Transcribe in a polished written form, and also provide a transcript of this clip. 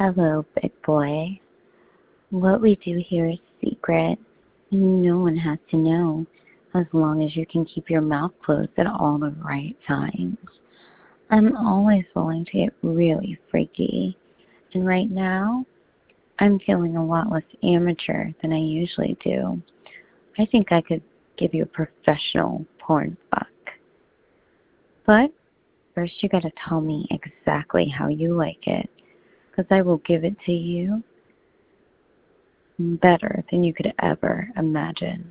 Hello, big boy. What we do here is secret. No one has to know as long as you can keep your mouth closed at all the right times. I'm always willing to get really freaky. And right now, I'm feeling a lot less amateur than I usually do. I think I could give you a professional porn fuck. But first you gotta tell me exactly how you like it, because I will give it to you better than you could ever imagine.